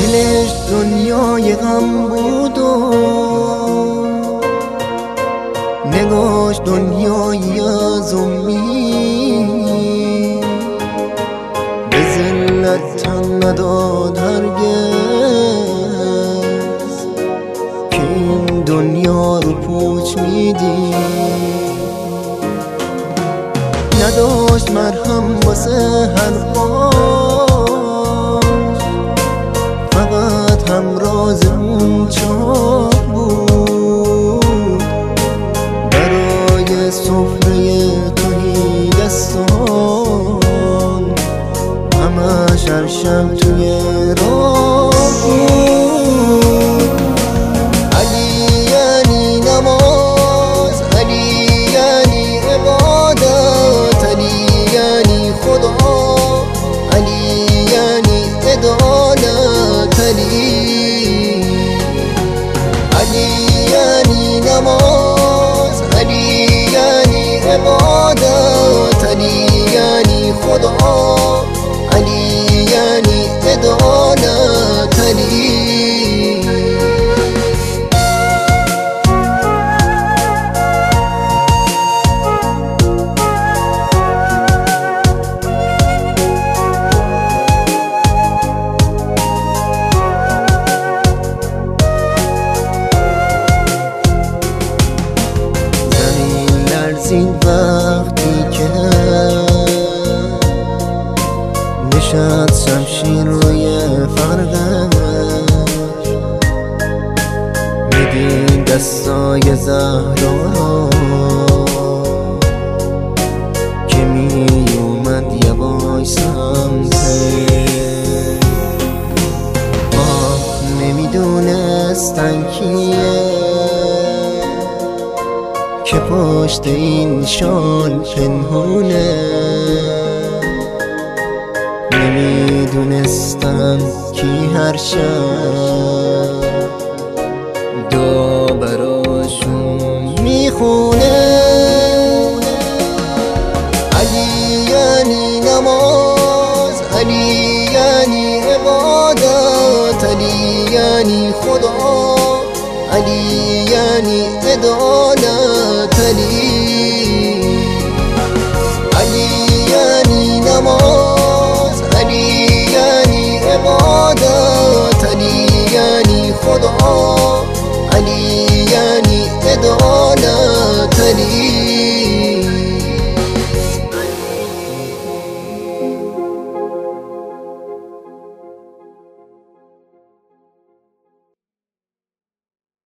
دلش دنیای غم بود و نگاش دنیایی از امید، به ذلت تن نداد هرگز که این دنیا رو پوچ میدی. نداشت مرهم واسه حرفاش، فقط همراز اون چاک بود. برای سفره توی دستان همش هر شب توی راه بود. علی یعنی نماز، علی یعنی عبادت، علی یعنی خدا، علی یعنی عدالت، علی یعنی نماز، علی یعنی عبادت، علی یعنی خدا، علی یعنی عدالت، این وقتی که نشست شمشیر روی فرقش، میدین دستای زهرا که می اومد یواش سمتش. آه نمیدونستن کیه که پشت این شال پنهونه، نمیدونستن کی هر شب دعا براشون میخونه. علی یعنی نماز، علی یعنی عبادت، علی یعنی خدا، علی یعنی عدالت،